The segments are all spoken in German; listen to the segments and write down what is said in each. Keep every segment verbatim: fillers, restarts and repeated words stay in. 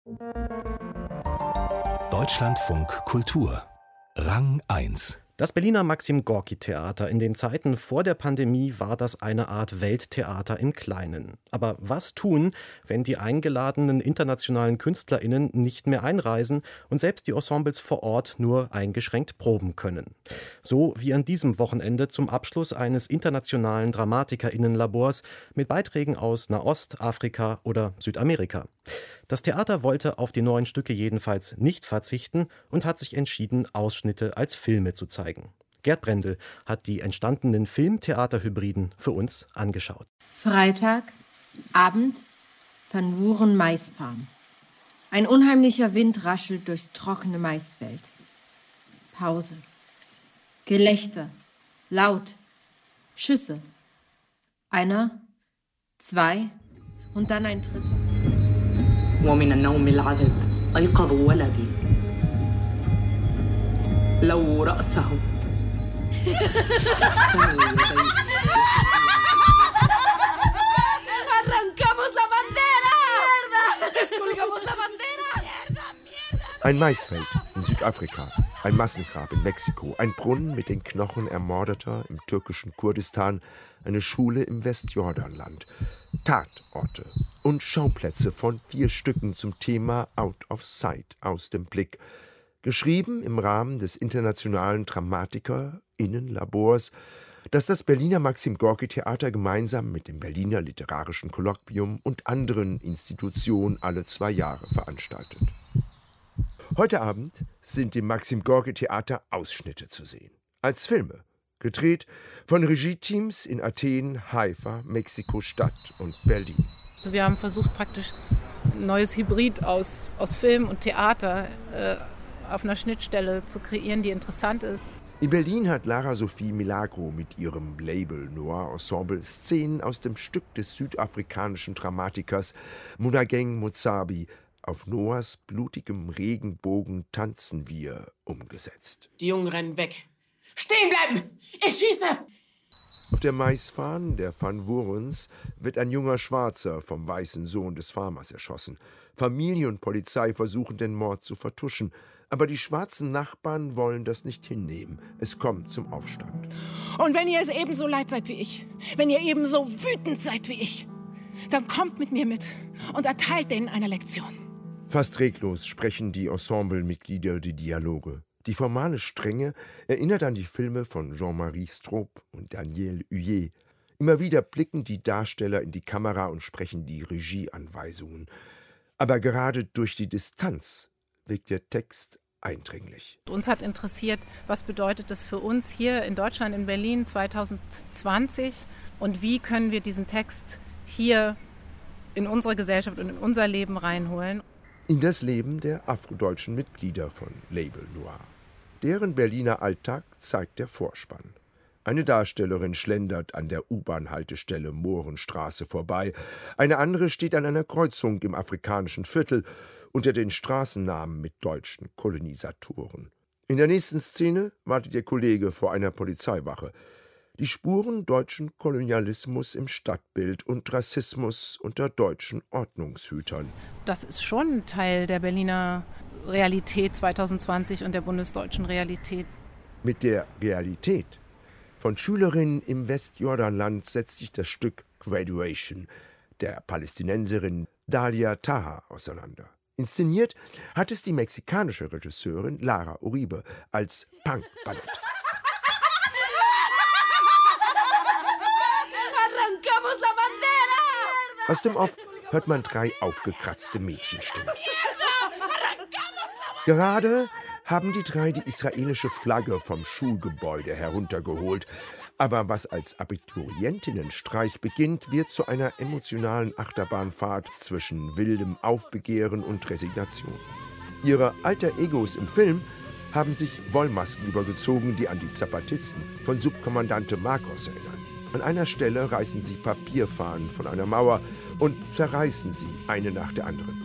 Deutschlandfunk Kultur Rang eins. Das Berliner Maxim-Gorki-Theater in den Zeiten vor der Pandemie war das eine Art Welttheater im Kleinen. Aber was tun, wenn die eingeladenen internationalen KünstlerInnen nicht mehr einreisen und selbst die Ensembles vor Ort nur eingeschränkt proben können? So wie an diesem Wochenende zum Abschluss eines internationalen DramatikerInnen-Labors mit Beiträgen aus Nahost, Afrika oder Südamerika. Das Theater wollte auf die neuen Stücke jedenfalls nicht verzichten und hat sich entschieden, Ausschnitte als Filme zu zeigen. Gerd Brendel hat die entstandenen Film-Theater-Hybriden für uns angeschaut. Freitag, Abend, Van Wuren Maisfarm. Ein unheimlicher Wind raschelt durchs trockene Maisfeld. Pause. Gelächter. Laut. Schüsse. Einer, zwei und dann ein dritter. ومن النوم العذب أيقظ ولدي لو رأسه Arrancamos la bandera! Mierda! Descolgamos la bandera! Mierda, mierda! Ein Maisfeld in Südafrika, ein Massengrab in Mexiko, ein Brunnen mit den Knochen Ermordeter im türkischen Kurdistan, eine Schule im Westjordanland. Tatorte und Schauplätze von vier Stücken zum Thema Out of Sight, aus dem Blick. Geschrieben im Rahmen des internationalen DramatikerInnen-Labors, das das Berliner Maxim-Gorki-Theater gemeinsam mit dem Berliner Literarischen Kolloquium und anderen Institutionen alle zwei Jahre veranstaltet. Heute Abend sind im Maxim-Gorki-Theater Ausschnitte zu sehen. Als Filme. Gedreht von Regie-Teams in Athen, Haifa, Mexiko-Stadt und Berlin. Also wir haben versucht, praktisch ein neues Hybrid aus, aus Film und Theater äh, auf einer Schnittstelle zu kreieren, die interessant ist. In Berlin hat Lara Sophie Milagro mit ihrem Label Noir Ensemble Szenen aus dem Stück des südafrikanischen Dramatikers Monageng Motsabi Auf Noahs blutigem Regenbogen tanzen wir umgesetzt. Die Jungen rennen weg. Stehen bleiben! Ich schieße! Auf der Maisfarm der Van Wurens wird ein junger Schwarzer vom weißen Sohn des Farmers erschossen. Familie und Polizei versuchen, den Mord zu vertuschen. Aber die schwarzen Nachbarn wollen das nicht hinnehmen. Es kommt zum Aufstand. Und wenn ihr es ebenso leid seid wie ich, wenn ihr ebenso wütend seid wie ich, dann kommt mit mir mit und erteilt denen eine Lektion. Fast reglos sprechen die Ensemblemitglieder die Dialoge. Die formale Strenge erinnert an die Filme von Jean-Marie Straub und Daniel Huyer. Immer wieder blicken die Darsteller in die Kamera und sprechen die Regieanweisungen. Aber gerade durch die Distanz wirkt der Text eindringlich. Uns hat interessiert, was bedeutet das für uns hier in Deutschland, in Berlin zwanzig zwanzig und wie können wir diesen Text hier in unsere Gesellschaft und in unser Leben reinholen. In das Leben der afrodeutschen Mitglieder von Label Noir. Deren Berliner Alltag zeigt der Vorspann. Eine Darstellerin schlendert an der U-Bahn-Haltestelle Mohrenstraße vorbei. Eine andere steht an einer Kreuzung im afrikanischen Viertel unter den Straßennamen mit deutschen Kolonisatoren. In der nächsten Szene wartet ihr Kollege vor einer Polizeiwache. Die Spuren deutschen Kolonialismus im Stadtbild und Rassismus unter deutschen Ordnungshütern. Das ist schon Teil der Berliner Realität zwanzig zwanzig und der bundesdeutschen Realität. Mit der Realität von Schülerinnen im Westjordanland setzt sich das Stück Graduation der Palästinenserin Dalia Taha auseinander. Inszeniert hat es die mexikanische Regisseurin Lara Uribe als Punk-Ballett. Arrancamos la bandera! Aus dem Off hört man drei aufgekratzte Mädchenstimmen. Gerade haben die drei die israelische Flagge vom Schulgebäude heruntergeholt. Aber was als Abiturientinnenstreich beginnt, wird zu einer emotionalen Achterbahnfahrt zwischen wildem Aufbegehren und Resignation. Ihre alter Egos im Film haben sich Wollmasken übergezogen, die an die Zapatisten von Subkommandante Marcos erinnern. An einer Stelle reißen sie Papierfahnen von einer Mauer und zerreißen sie eine nach der anderen.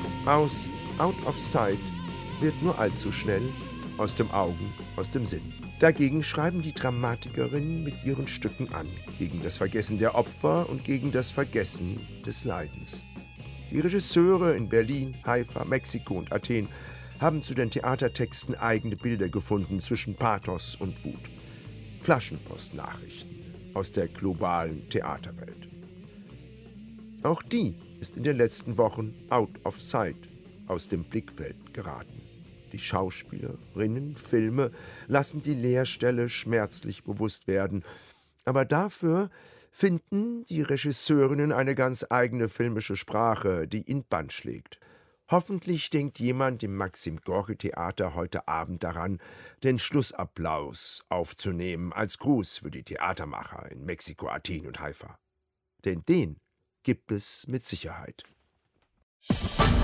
Aus Out of Sight wird nur allzu schnell aus dem Augen, aus dem Sinn. Dagegen schreiben die Dramatikerinnen mit ihren Stücken an, gegen das Vergessen der Opfer und gegen das Vergessen des Leidens. Die Regisseure in Berlin, Haifa, Mexiko und Athen haben zu den Theatertexten eigene Bilder gefunden zwischen Pathos und Wut. Flaschenpost-Nachrichten aus der globalen Theaterwelt. Auch die ist in den letzten Wochen out of sight, aus dem Blickfeld geraten. Die Schauspielerinnen, Filme lassen die Leerstelle schmerzlich bewusst werden. Aber dafür finden die Regisseurinnen eine ganz eigene filmische Sprache, die in Band schlägt. Hoffentlich denkt jemand im Maxim-Gorki-Theater heute Abend daran, den Schlussapplaus aufzunehmen als Gruß für die Theatermacher in Mexiko, Athen und Haifa. Denn den gibt es mit Sicherheit.